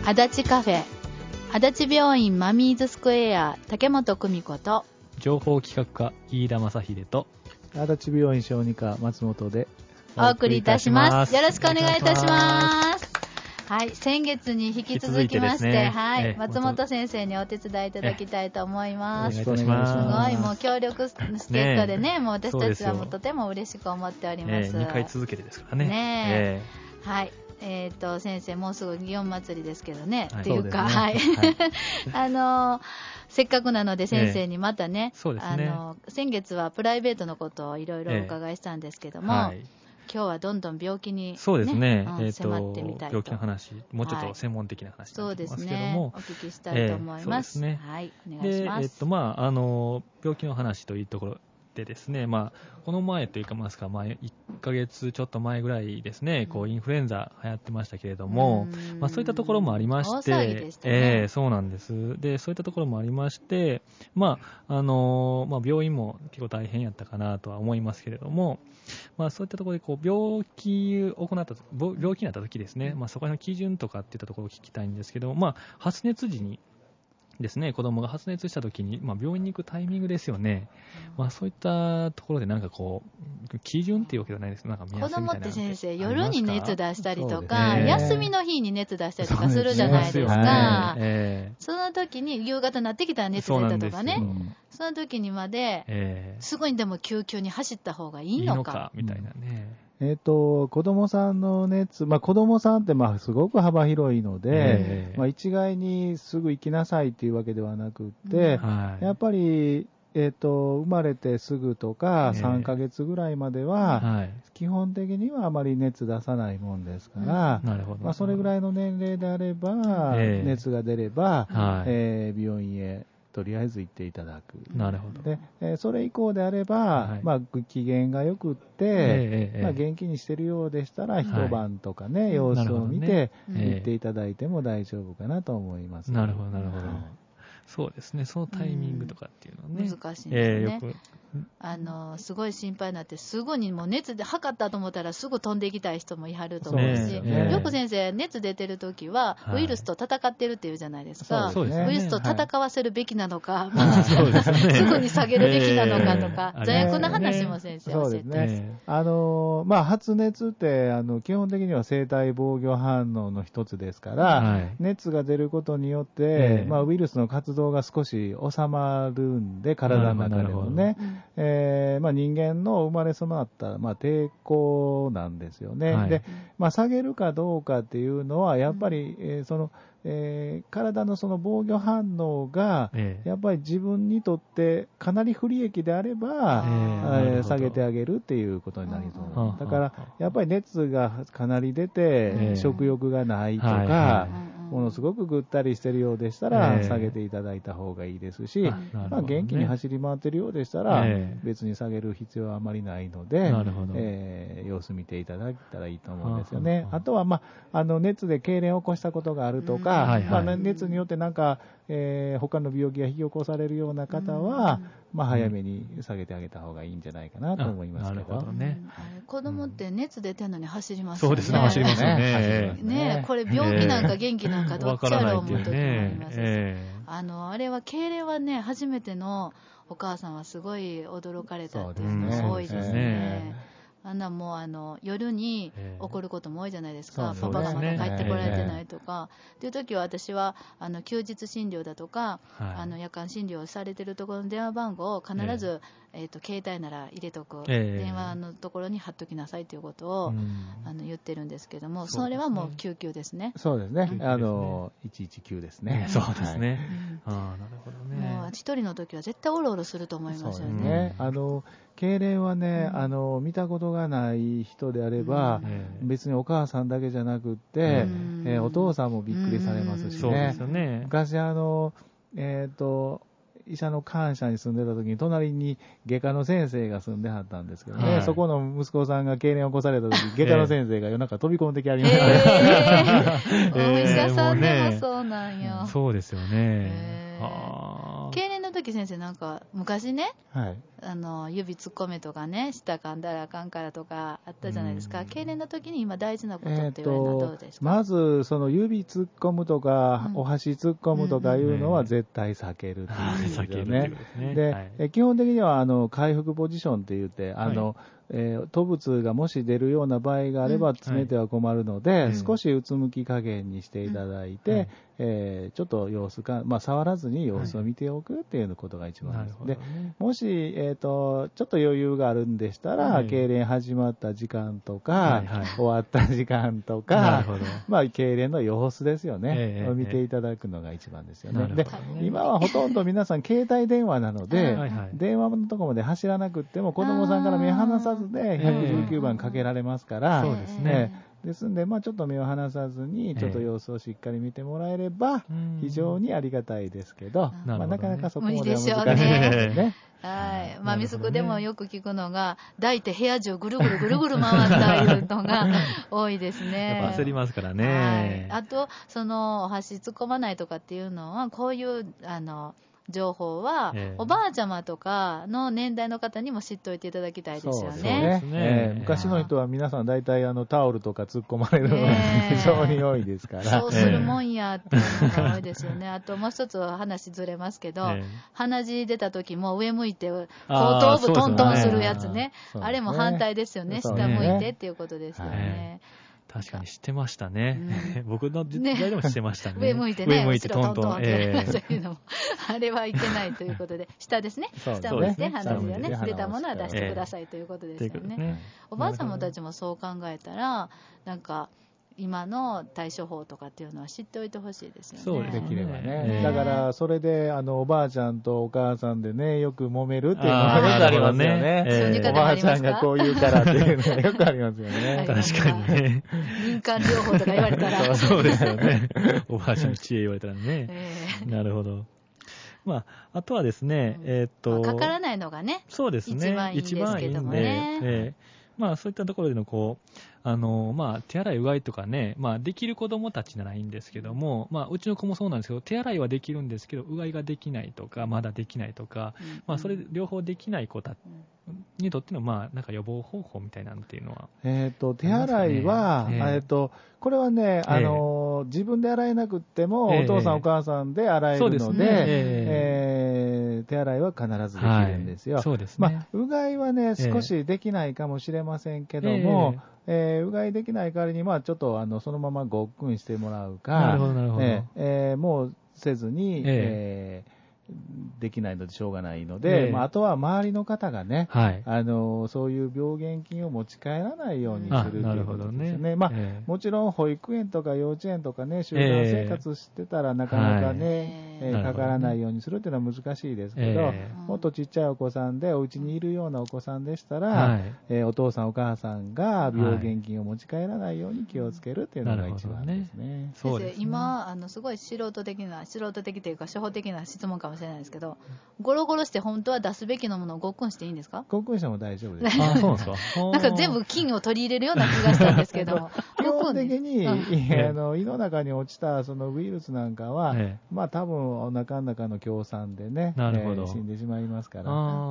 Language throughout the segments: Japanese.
足立カフェ、足立病院マミーズスクエア竹本久美子と情報企画課飯田正秀と足立病院小児科松本でお送りいたします。よろしくお願いいたします。はい、先月に引き続きまして、はい、松本先生にお手伝いいただきたいと思います。 よろしくお願いします。 すごい、もう協力助っ人でね、もう私たちはもうとても嬉しく思っております。 2回続けてですからね。 ねはい。先生、もうすぐ祇園祭りですけどね、っていうか、はい。せっかくなので先生にまたね、先月はプライベートのことをいろいろお伺いしたんですけども、今日はどんどん病気に、ね、 そうですね、 迫ってみたいと。 病気の話、もうちょっと専門的な話になってますけども、 お聞きしたいと思います。 そうですね。 はい、お願いします。 病気の話というところでですね、この前というか、1ヶ月ちょっと前ぐらいですね、インフルエンザ流行ってましたけれども、そういったところもありまして、 大騒ぎでしたね。 そうなんです。で、そういったところもありまして、病院も結構大変やったかなとは思いますけれども、そういったところで病気になった時ですね、そこら辺の基準とかっていったところを聞きたいんですけど、発熱時にですね、子供が発熱した時に、病院に行くタイミングですよね。そういったところで基準っていうわけではないですけど、目安みたいな。 子供って先生、夜に熱出したりとか、休みの日に熱出したりとかするじゃないですか。その時に夕方になってきたら熱出たとかね。その時にまで、すぐにでも救急に走った方がいいのか。 みたいなね。 子供さんの熱、子供さんってすごく幅広いので、一概にすぐ行きなさいっていうわけではなくって、やっぱり、生まれてすぐとか3ヶ月ぐらいまでは、基本的にはあまり熱出さないもんですから、それぐらいの年齢であれば、熱が出れば、病院へとりあえず行っていただく。 なるほど。 で、それ以降であれば、機嫌が良くって、元気にしてるようでしたら、一晩とかね、様子を見て、行っていただいても大丈夫かなと思います。 なるほど、なるほど。そうですね、そのタイミングとかっていうのはね。 難しいんですね。すごい心配になって、すぐにもう熱で測ったと思ったらすぐ飛んでいきたい人もいはると思うし、よく先生、熱出てるときは、ウイルスと戦ってるっていうじゃないですか。ウイルスと戦わせるべきなのか、すぐに下げるべきなのかとか、座薬の話も先生教えてます。 発熱って、基本的には生体防御反応の一つですから、熱が出ることによって、ウイルスの活動が少し収まるんで、体の中でもね。人間の生まれ備わった、抵抗なんですよね。で、下げるかどうかっていうのは、やっぱり、体のその防御反応が、やっぱり自分にとってかなり不利益であれば、下げてあげるっていうことになりそう。だから、やっぱり熱がかなり出て、食欲がないとか、ものすごくぐったりしてるようでしたら、下げていただいた方がいいですし、元気に走り回ってるようでしたら、別に下げる必要はあまりないので、様子見ていただいたらいいと思うんですよね。あとは、熱で痙攣を起こしたことがあるとか、熱によって他の病気が引き起こされるような方は、早めに下げてあげた方がいいんじゃないかなと思いますけど。 なるほどね。 子供って熱出てんのに走りますよね。 そうですね、走りますよね。 ね、これ病気なんか元気なんかどっちやろう思う時もありますし、あれは痙攣はね、初めてのお母さんはすごい驚かれたっていうのが多いですね。もう夜に起こることも多いじゃないですか。パパがまだ帰ってこられてないとか。っていう時は私は休日診療だとか、夜間診療されてるところの電話番号を必ず、携帯なら入れとく、電話のところに貼っときなさいということを、言ってるんですけども、それはもう救急ですね。 そうですね。119ですね。 そうですね。なるほどね。 もう一人の時は絶対オロオロすると思いますよね。 痙攣はね、見たことがない人であれば、別にお母さんだけじゃなくって、お父さんもびっくりされますしね。昔医者の官舎に住んでた時に隣に外科の先生が住んではったんですけどね、そこの息子さんが痙攣を起こされた時、外科の先生が夜中飛び込んできありましたね。 お医者さんでもそうなんよ。 そうですよね。 痙攣の時先生昔ね、 指突っ込めとかね、舌噛んだらあかんからとかあったじゃないですか。痙攣の時に今大事なことって言われるのはどうですか？ まず、その指突っ込むとか、お箸突っ込むとかいうのは絶対避けるっていうんですよね。で、基本的には回復ポジションって言って、吐物がもし出るような場合があれば詰めては困るので、少しうつむき加減にしていただいて、ちょっと様子か、触らずに様子を見ておくっていうことが一番です。で、もし、ちょっと余裕があるんでしたら、痙攣始まった時間とか、終わった時間とか、痙攣の様子ですよね、を見ていただくのが一番ですよね。で、今はほとんど皆さん携帯電話なので、電話のところまで走らなくっても子供さんから目離さずで119番かけられますから、そうですね。ですんで、ちょっと目を離さずに、ちょっと様子をしっかり見てもらえれば、非常にありがたいですけど、なかなかそこまでは難しいですね。 はい。ミスクでもよく聞くのが、抱いて部屋中ぐるぐるぐるぐる回ったいうのが多いですね。 やっぱ焦りますからね。 あと、お箸突っ込まないとかっていうのは、こういう、情報は、おばあちゃまとかの年代の方にも知っておいていただきたいですよね。 昔の人は皆さん大体タオルとか突っ込まれるのが非常に多いですから。 そうするもんやっていうのが多いですよね。あともう一つ話ずれますけど、鼻血出た時も上向いて後頭部トントンするやつね。あれも反対ですよね。下向いてっていうことですよね。 確かに知ってましたね。僕の時代でも知ってましたね。 上向いてね、 上向いてトントン。 そういうのも、あれはいけないということで、下ですね。下向いて鼻血がね、出たものは出してくださいということですよね。おばあさまたちもそう考えたら、なんか、今の対処法とかっていうのは知っておいてほしいですよね。 そうできればね。だから、それで、おばあちゃんとお母さんでね、よく揉めるっていうのがよくありますよね。おばあちゃんがこう言うからっていうのがよくありますよね。 確かにね。 民間療法とか言われたら。 そうですよね。おばあちゃんの知恵言われたらね。なるほど。あとはですね、 かからないのがね、 そうですね。 一番いいんですけどもね。 そういったところでの手洗いうがいとかね、できる子供たちならいいんですけども、うちの子もそうなんですけど、手洗いはできるんですけど、うがいができないとか、まだできないとか、それ両方できない子にとっての、なんか予防方法みたいなのっていうのは。 手洗いは、これはね、自分で洗えなくっても、お父さんお母さんで洗えるので、手洗いは必ずできるんですよ。そうですね。うがいはね、少しできないかもしれませんけども、うがいできない代わりに、ちょっとそのままごっくんしてもらうか、 なるほどなるほど。 もうせずに、できないのでしょうがないので、あとは周りの方がね、そういう病原菌を持ち帰らないようにするということですね。もちろん保育園とか幼稚園とかね、集団生活してたらなかなかね、かからないようにするっていうのは難しいですけど、もっとちっちゃいお子さんでお家にいるようなお子さんでしたら、お父さんお母さんが病原菌を持ち帰らないように気をつけるっていうのが一番ですね。 先生、今すごい素人的というか初歩的な質問かもしれないですけど、ゴロゴロして本当は出すべきのものをごっくんしていいんですか？ ごっくんしても大丈夫です。 そうなんですか。 なんか全部菌を取り入れるような気がしたんですけど基本的に、胃の中に落ちたそのウイルスなんかは、多分お腹の中の強酸でね、死んでしまいますから。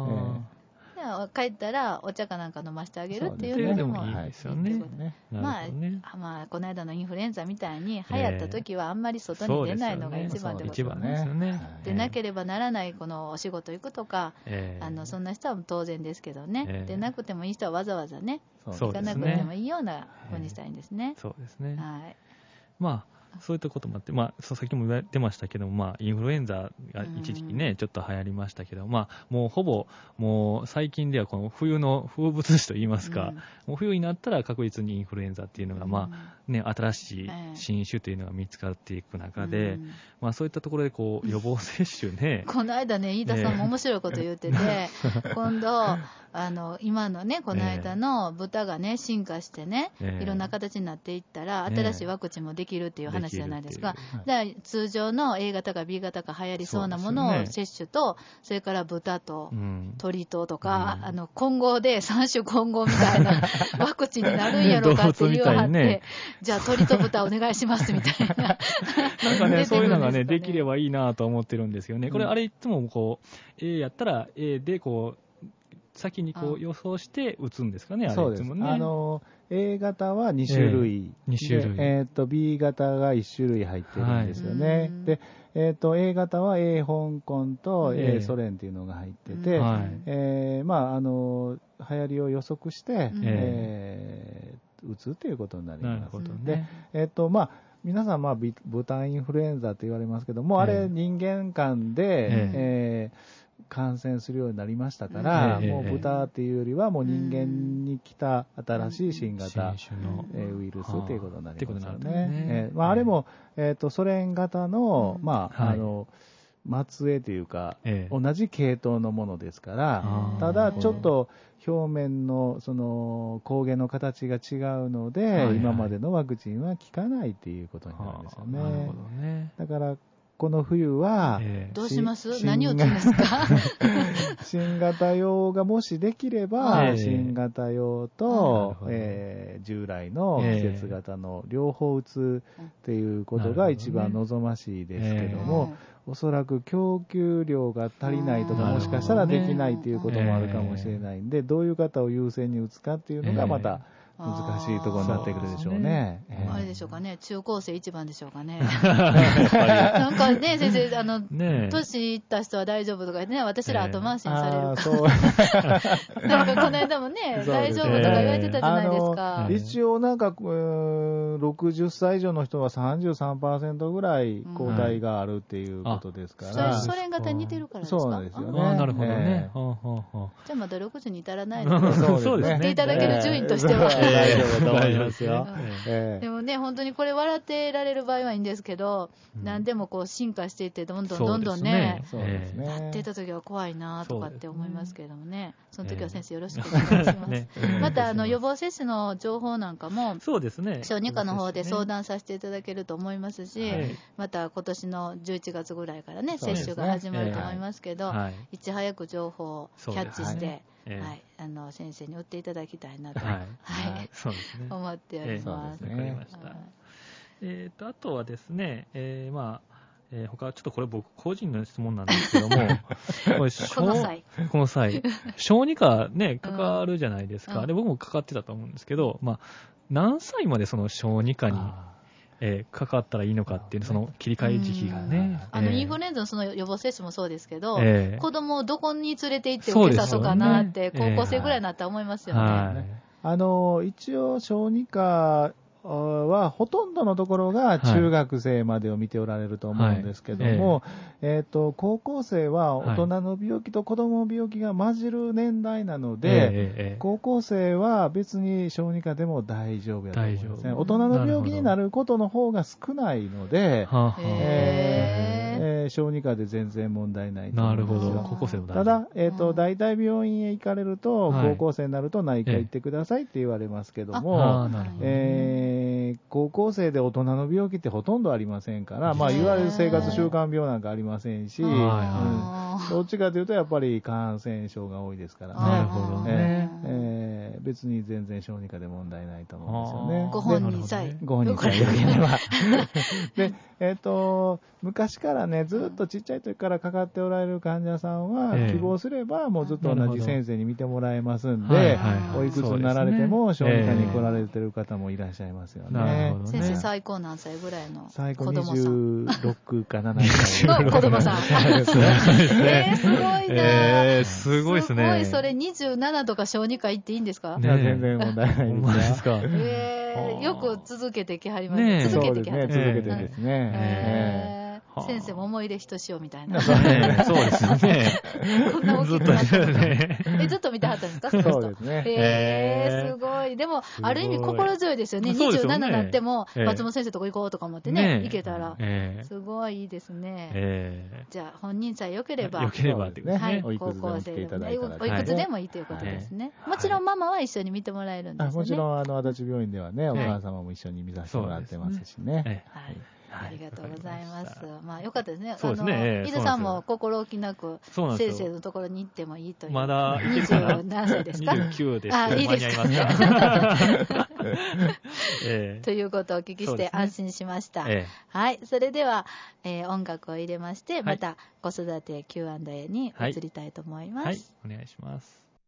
帰ったらお茶かなんか飲ませてあげるっていうのもいいですよね。この間のインフルエンザみたいに流行った時はあんまり外に出ないのが一番ってことですよね。でなければならないこのお仕事行くとか、そんな人は当然ですけどね、でなくてもいい人はわざわざね、行かなくてもいいようなふうにしたいんですね。 そうですね。そういったこともあって、さっきも言われてましたけども、インフルエンザが一時期ね、ちょっと流行りましたけど、もうほぼ、もう最近ではこの冬の風物詩といいますか、もう冬になったら確実にインフルエンザっていうのが、新しい新種というのが見つかっていく中で、そういったところで予防接種ね。 この間ね、飯田さんも面白いこと言ってて、今度、今のね、この間の豚がね、進化してね、いろんな形になっていったら、新しいワクチンもできるっていう話じゃないですか。通常の A 型か B 型か流行りそうなものを接種と、それから豚と鳥ととか、混合で3種混合みたいなワクチンになるんやろかっていうはって、じゃあ鳥と豚お願いしますみたいな。 なんかね、そういうのがね、できればいいなと思ってるんですよね。これ、あれいつもA やったら A で先にこう予想して打つんですかね、あれそうです。 いつもね。 A 型は2種類。 2種類。 B 型が1種類入ってるんですよね。で、A 型は A 香港と A ソ連っていうのが入ってて、まあ、流行りを予測して、打つということになります。なるほどね。で、まあ、皆さん、まあ、豚インフルエンザと言われますけども、あれ人間間で、感染するようになりましたから、もう豚っていうよりはもう人間に来た新しい新型ウイルスということになりますよね。まあ、あれも、ソ連型の、まあ、末裔というか、同じ系統のものですから、ただちょっと表面のその抗原の形が違うので、今までのワクチンは効かないということになるんですよね。だからこの冬は、 どうします？何を打つんですか？ 新型用がもしできれば、新型用と、従来の季節型の両方打つっていうことが一番望ましいですけども、おそらく供給量が足りないとか、もしかしたらできないということもあるかもしれないんで、どういう方を優先に打つかっていうのがまた、難しいところになってくるでしょうね。 あれでしょうかね、中高生一番でしょうかね。なんかね、先生、年いった人は大丈夫とか言ってね、私ら後回しにされるから。なんかこの間もね、大丈夫とか言われてたじゃないですか。 一応なんか、60歳以上の人は 33% ぐらい抗体があるっていうことですから。 ソ連型に似てるからですか？ そうなんですよね。 なるほどね。 じゃあまだ60に至らないので、そうですね。いただける順位としては。 大丈夫と思いますよ。 でもね、本当にこれ笑ってられる場合はいいんですけど、何でもこう進化していって、どんどんね、なっていた時は怖いなとかって思いますけれどもね、その時は先生よろしくお願いします。また予防接種の情報なんかも、 そうですね。 小児科の方で相談させていただけると思いますし、また今年の11月ぐらいからね、接種が始まると思いますけど、いち早く情報をキャッチして、先生に打っていただきたいなと、 そうですね、 思っております。 わかりました。あとはですね、他ちょっとこれ僕個人の質問なんですけども、この際、小児科ね、かかるじゃないですか。で僕もかかってたと思うんですけど、まあ、何歳までその小児科にかかったらいいのかっていう、その切り替え時期がね。 インフルエンザのその予防接種もそうですけど、子供をどこに連れて行って受けさそうかなって、高校生ぐらいになったら思いますよね。 一応、小児科はほとんどのところが中学生までを見ておられると思うんですけども、高校生は大人の病気と子供の病気が混じる年代なので、高校生は別に小児科でも大丈夫やと思いますね。大人の病気になることの方が少ないので、小児科で全然問題ないと思いますよ。 なるほど。高校生もただ、大体病院へ行かれると、高校生になると内科行ってくださいって言われますけども、高校生で大人の病気ってほとんどありませんから、まあ、いわゆる生活習慣病なんかありませんし、どっちかというとやっぱり感染症が多いですからね。 なるほどね。 別に全然小児科で問題ないと思うんですよね。 ご本人さえ。 ご本人さえよければ。で、昔からね、ずっとちっちゃい時からかかっておられる患者さんは、希望すればもうずっと同じ先生に見てもらえますんで、おいくつになられても小児科に来られてる方もいらっしゃいますよね。 先生、最高何歳ぐらいの子供さん？ 最高26か7歳の子供さん。すごいな。 すごいですね。 すごい、それ27とか小児科行っていいんですか？ 全然問題ないですよ。 よく続けてきはりますね。続けてきはりますね。 続けてですね。 先生も思い入れひとしおみたいな。 そうですよね。 こんな大きくなってずっと見てはったんですか？ そうですね。 すごい。でも、ある意味心強いですよね。27になっても、松本先生とこ行こうとか思ってね、行けたら。すごいいいですね。じゃあ、本人さえ良ければ。 良ければってね。 高校生でもおいくつでもいいということですね。もちろんママは一緒に見てもらえるんですよね。 もちろん、足立病院ではね、お母様も一緒に見させてもらってますしね。 ありがとうございます。まあ、よかったですね。 そうですね。 伊豆さんも心置きなく、先生のところに行ってもいいという。 まだ、 20何歳ですか ？29です。 いいですか？ということをお聞きして安心しました。はい。それでは、音楽を入れまして、また子育て Q&A に移りたいと思います。 はい。お願いします。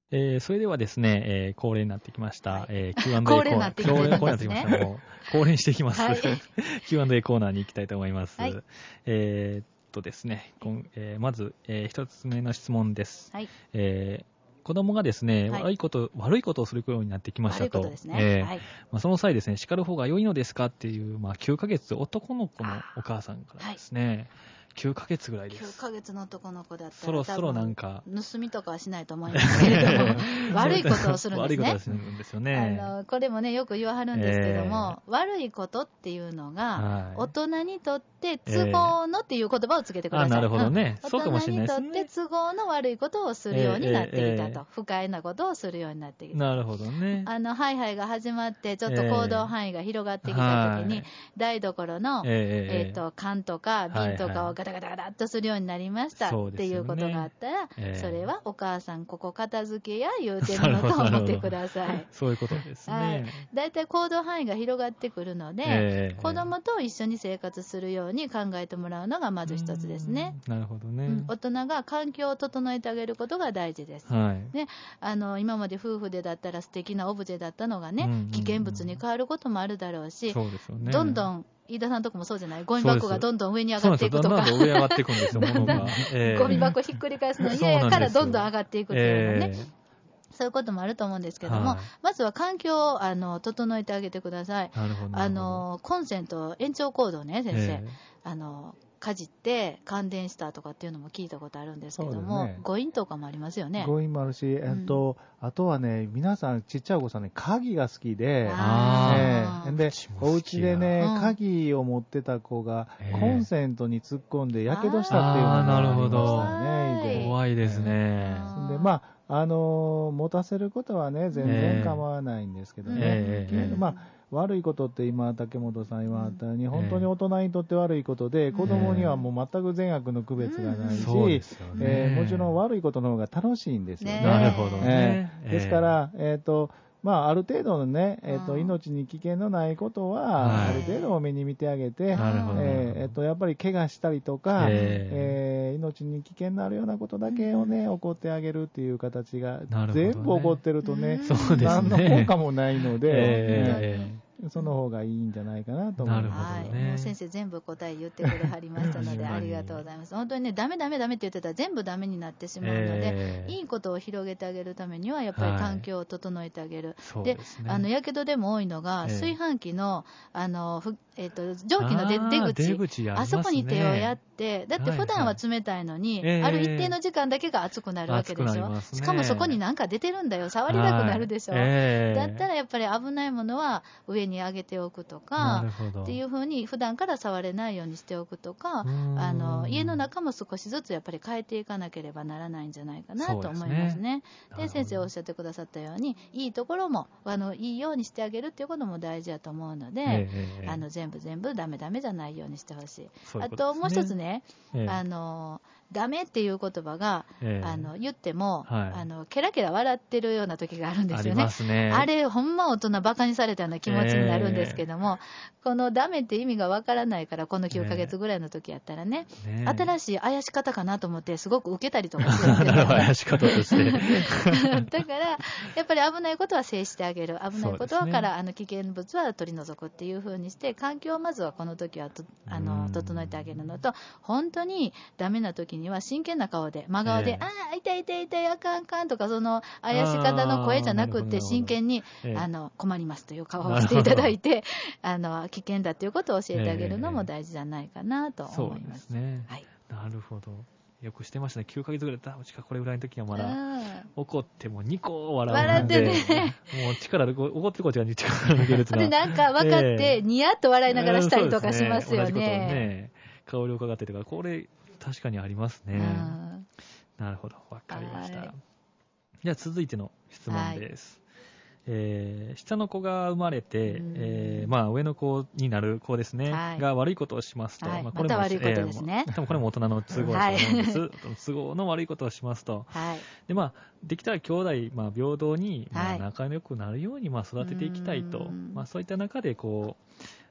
それではですね、恒例になってきました、Q&A コーナー。 恒例になってきました。 もう恒例にしていきます。 はい、 Q&A コーナーに行きたいと思います。 はい、 ですね、まず、一つ目の質問です。 はい、 子供がですね、 はい、 悪いことをするようになってきましたと。 悪いことですね。はい、 その際ですね、叱る方が良いのですかっていう、9ヶ月男の子のお母さんからですね、9ヶ月ぐらいです。 9ヶ月の男の子だったらそろそろなんか盗みとかはしないと思いますけれども悪いことをするんですね。 悪いことをするんですよね。 これもねよく言わはるんですけども、悪いことっていうのが、大人にとって都合のっていう言葉をつけてください。 なるほどね。 大人にとって都合の悪いことをするようになってきたと、不快なことをするようになってきた。 なるほどね。 ハイハイが始まってちょっと行動範囲が広がってきた時に、台所の、缶とか瓶とかをガタガタガタっとするようになりましたっていうことがあったら、それはお母さんここ片付けや言うてるのと思ってください。 そういうことですね。 だいたい行動範囲が広がってくるので、子供と一緒に生活するように考えてもらうのがまず一つですね。 なるほどね。 大人が環境を整えてあげることが大事です。ね、今まで夫婦でだったら素敵なオブジェだったのがね、危険物に変わることもあるだろうし、 そうですよね、 どんどん飯田さんとこもそうじゃない、ゴミ箱がどんどん上に上がっていくとか、 どんどん上上がっていくんですよ、物が。 ゴミ箱ひっくり返すの嫌やからどんどん上がっていくっていうのね。そういうこともあると思うんですけども、まずは環境を整えてあげてください。コンセント延長コードをね、先生、かじって感電したとかっていうのも聞いたことあるんですけども、誤飲とかもありますよね。 誤飲もあるし、あとはね、皆さんちっちゃいお子さんね、鍵が好きで、でお家でね、鍵を持ってた子がコンセントに突っ込んでやけどしたっていうのがありましたね。 怖いですね。 で持たせることはね全然構わないんですけどね、悪いことって今竹本さん言われたように、本当に大人にとって悪いことで、子供にはもう全く善悪の区別がないし、もちろん悪いことの方が楽しいんですよね。 なるほどね。 ですから、ある程度のね、命に危険のないことは、ある程度目に見てあげて、やっぱり怪我したりとか、命に危険のあるようなことだけをね、起こってあげるっていう形が、全部起こってるとね、何の効果もないので、その方がいいんじゃないかなと思います。 もう先生全部答え言ってくれはりましたのでありがとうございます。本当にね、ダメダメダメって言ってたら全部ダメになってしまうので、いいことを広げてあげるためにはやっぱり環境を整えてあげる。で、やけどでも多いのが、炊飯器の蒸気の出口、あそこに手をやって、だって普段は冷たいのに、ある一定の時間だけが熱くなるわけでしょ。しかもそこになんか出てるんだよ、触りたくなるでしょ。だったらやっぱり危ないものは上に上げておくとかっていうふうに普段から触れないようにしておくとか、家の中も少しずつやっぱり変えていかなければならないんじゃないかなと思いますね。で、先生おっしゃってくださったように、いいところもいいようにしてあげるっていうことも大事だと思うので、全部ダメダメじゃないようにしてほしい。あともう一つね、ダメっていう言葉が、言っても、ケラケラ笑ってるような時があるんですよね。あれほんま大人バカにされたような気持ちになるんですけども、このダメって意味がわからないから、この9ヶ月ぐらいの時やったらね、新しい怪し方かなと思ってすごく受けたりとかしてるんですよ、 怪し方としてだからやっぱり危ないことは制してあげる、危ないことはから、危険物は取り除くっていう風にして、環境をまずはこの時は整えてあげるのと、本当にダメな時には真剣な顔で、真顔で、痛い痛い痛い、あかんあかんとか、その怪し方の声じゃなくって真剣に困りますという顔をしていただいて、危険だということを教えてあげるのも大事じゃないかなと思います。 なるほど。よくしてましたね。9ヶ月ぐらいだったら、これぐらいの時はまだ、怒ってもニコ笑うんで、もう怒ってるこっちが力抜けるとで、なんか分かって、ニヤッと笑いながらしたりとかしますよね。 顔色伺ってとか、これ、確かにありますね。なるほど。わかりました。じゃあ続いての質問です。下の子が生まれて、上の子になる子ですね、が悪いことをしますと、 これも悪いことですね。 多分これも大人の都合だと思うんです。都合の悪いことをしますと。で、できたら兄弟、平等に、仲良くなるように、育てていきたいと。そういった中で、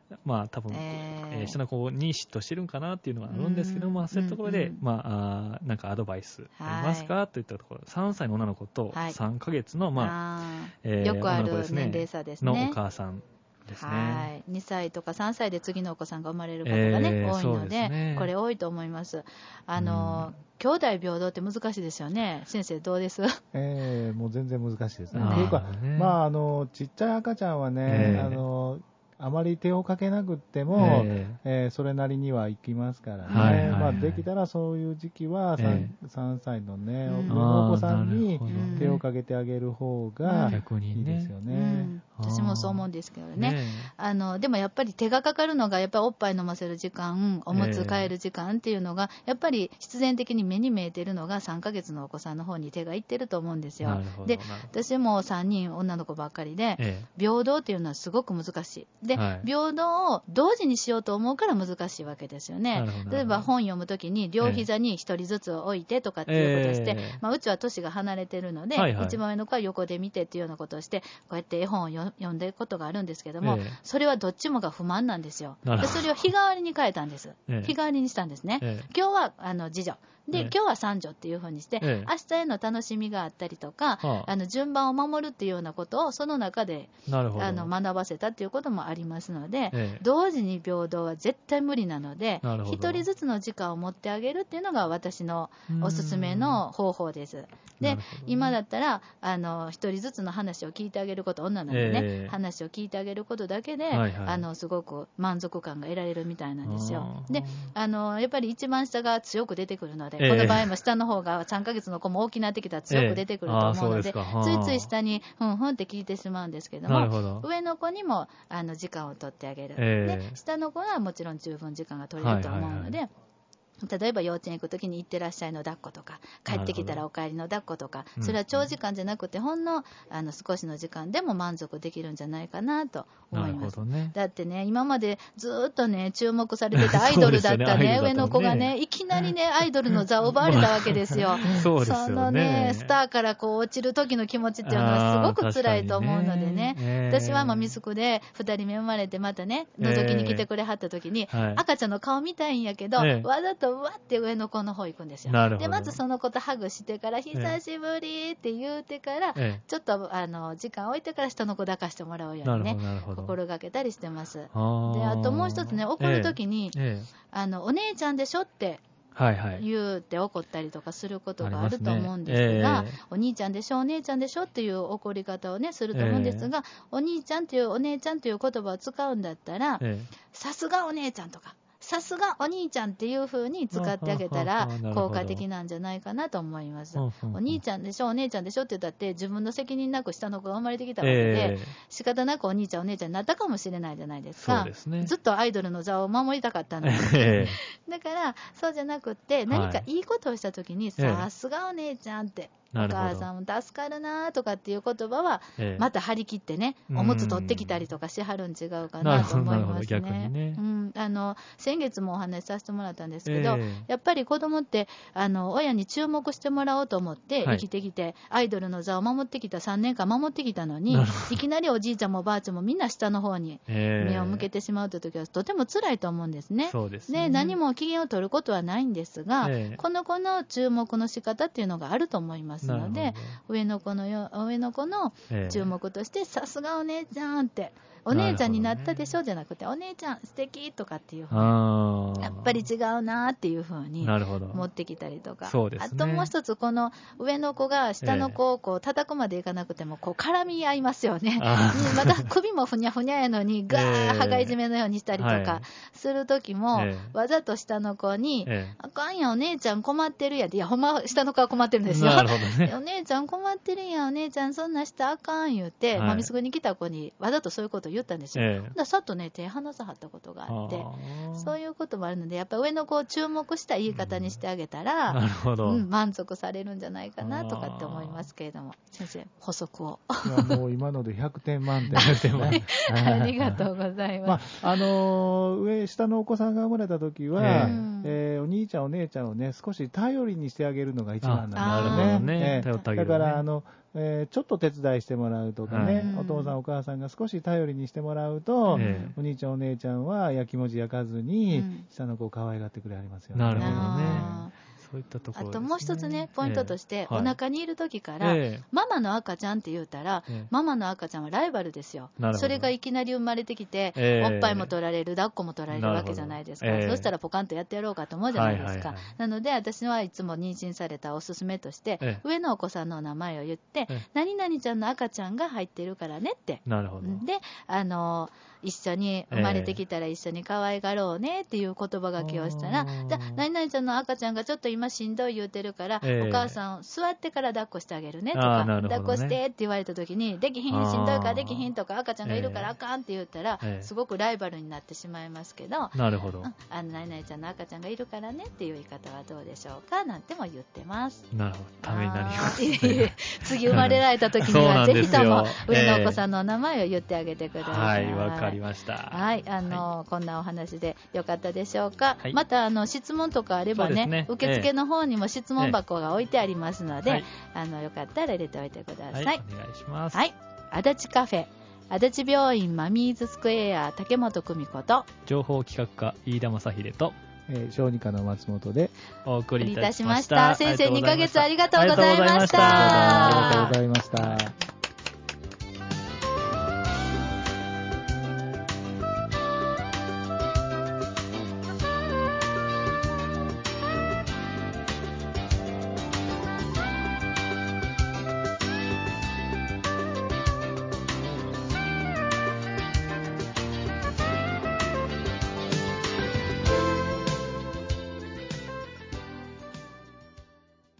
まあ多分、下の子に嫉妬してるんかなっていうのがあるんですけど、まあそういうところで、まあなんかアドバイスありますかといったところ、3歳の女の子と3ヶ月の、まあ、 よくある年齢差ですね。 のお母さんですね。 はい。2歳とか3歳で次のお子さんが生まれることがね、多いので、これ多いと思います。兄弟平等って難しいですよね。先生どうです？ もう全然難しいですね。というか、まあちっちゃい赤ちゃんはね、あまり手をかけなくっても、それなりには行きますからね、まあ、できたらそういう時期は 3歳のね、お子さんに手をかけてあげる方がいいですよね。 私もそう思うんですけどね。でもやっぱり手がかかるのが、やっぱりおっぱい飲ませる時間、おむつ替える時間っていうのが、やっぱり必然的に目に見えてるのが3ヶ月のお子さんの方に手がいってると思うんですよ。で、私も3人女の子ばっかりで、平等っていうのはすごく難しい。で、平等を同時にしようと思うから難しいわけですよね。例えば本読むときに両膝に1人ずつ置いてとかっていうことをして、まあ、うちは年が離れてるので、一番上の子は横で見てっていうようなことをして、こうやって絵本を読んでることがあるんですけども、それはどっちもが不満なんですよ。で、それを日替わりに変えたんです。日替わりにしたんですね。今日は次女。で、今日は三女っていう風にして、明日への楽しみがあったりとか、順番を守るっていうようなことをその中で学ばせたっていうこともありますので、同時に平等は絶対無理なので、一人ずつの時間を持ってあげるっていうのが私のおすすめの方法です。で、今だったら一人ずつの話を聞いてあげること、女なのでね、話を聞いてあげることだけで、すごく満足感が得られるみたいなんですよ。で、やっぱり一番下が強く出てくるので、この場合も下の方が3ヶ月の子も大きくなってきたら強く出てくると思うので、ついつい下にふんふんって聞いてしまうんですけども、上の子にも時間を取ってあげる。で、下の子はもちろん十分時間が取れると思うので、例えば幼稚園行くときに行ってらっしゃいの抱っことか、帰ってきたらお帰りの抱っことか、それは長時間じゃなくて、ほんの少しの時間でも満足できるんじゃないかなと思います。だってね、今までずっとね、注目されてたアイドルだったね、上の子がね、いきなりね、アイドルの座を奪われたわけですよ。そのね、スターからこう落ちる時の気持ちっていうのはすごく辛いと思うのでね、私はミスクで2人目生まれてまたね、覗きに来てくれはった時に、赤ちゃんの顔見たいんやけど、わざとわって上の子の方行くんですよ。で、まずその子とハグしてから、久しぶりって言うてから、ちょっと時間置いてから下の子抱かしてもらうようにね、心がけたりしてます。で、あともう一つね、怒るときに、お姉ちゃんでしょって言うて怒ったりとかすることがあると思うんですが、お兄ちゃんでしょ、お姉ちゃんでしょっていう怒り方をね、すると思うんですが、お兄ちゃんというお姉ちゃんという言葉を使うんだったら、さすがお姉ちゃんとか、さすがお兄ちゃんっていう風に使ってあげたら効果的なんじゃないかなと思います。お兄ちゃんでしょ、お姉ちゃんでしょって言ったって自分の責任なく下の子が生まれてきたわけで、仕方なくお兄ちゃんお姉ちゃんになったかもしれないじゃないですか。そうですね、ずっとアイドルの座を守りたかったのにだからそうじゃなくって何かいいことをした時に、さすがお姉ちゃんってお母さんも助かるなとかっていう言葉はまた張り切ってね、おむつ取ってきたりとかしはるん違うかなと思いますね。先月もお話しさせてもらったんですけど、やっぱり子供って親に注目してもらおうと思って生きてきて、アイドルの座を守ってきた3年間守ってきたのに、いきなりおじいちゃんもおばあちゃんもみんな下の方に目を向けてしまうという時はとても辛いと思うんですね。で、何も機嫌を取ることはないんですが、この子の注目の仕方っていうのがあると思いますので、上の子の注目として、さすがお姉ちゃんって、お姉ちゃんになったでしょじゃなくて、お姉ちゃん素敵とかっていう風に、やっぱり違うなっていう風に持ってきたりとか、あともう一つ、この上の子が下の子をこう叩くまでいかなくてもこう絡み合いますよね。また首もふにゃふにゃやのにガー羽がいじめのようにしたりとかする時も、わざと下の子に、あかんやんお姉ちゃん困ってるやんって、いやほんま下の子は困ってるんですよ。お姉ちゃん困ってるやん、お姉ちゃんそんなしたらあかん言うて、ミスクに来た子にわざとそういうことを言ったんですよ。さっとね、手離さはったことがあって、そういうこともあるので、やっぱり上の子を注目した言い方にしてあげたら、満足されるんじゃないかなとかって思いますけれども、先生、補足を。 もう今ので100点満点ですね。 ありがとうございます。 下のお子さんが生まれたときは、お兄ちゃんお姉ちゃんをね、少し頼りにしてあげるのが一番なんですね。 ね、頼ってあげる、 だからちょっと手伝いしてもらうとかね、お父さんお母さんが少し頼りにしてもらうと、お兄ちゃんお姉ちゃんはやきもち焼かずに、下の子を可愛がってくれはりますよね。 なるほどね。そういったところですね。 あともう一つね、ポイントとして、お腹にいる時から、ママの赤ちゃんって言うたら、ママの赤ちゃんはライバルですよ。それがいきなり生まれてきて、おっぱいも取られる、抱っこも取られるわけじゃないですか。そしたらポカンとやってやろうかと思うじゃないですか。なので、私はいつも妊娠されたおすすめとして、上のお子さんのお名前を言って、何々ちゃんの赤ちゃんが入ってるからねって。 なるほど。 で、一緒に生まれてきたら一緒に可愛がろうねっていう言葉がけをしたら、じゃあ何々ちゃんの赤ちゃんがちょっと今しんどい言うてるから、お母さん座ってから抱っこしてあげるねとか、抱っこしてって言われた時に、できひん、しんどいからできひんとか、赤ちゃんがいるからあかんって言ったら、すごくライバルになってしまいますけど、 なるほど。 何々ちゃんの赤ちゃんがいるからねっていう言い方はどうでしょうかなんても言ってます。 なるほど。ためになります、 次生まれられた時にはぜひとも上のお子さんのお名前を言ってあげてください。 はい、わかりました。 はい、こんなお話でよかったでしょうか。また質問とかあればね、受付の方にも質問箱が置いてありますので、よかったら入れておいてください。 お願いします。 はい、足立カフェ、足立病院マミーズスクエア竹本久美子と情報企画課飯田正秀と小児科の松本でお送りいたしました。 先生2ヶ月ありがとうございました。 ありがとうございました。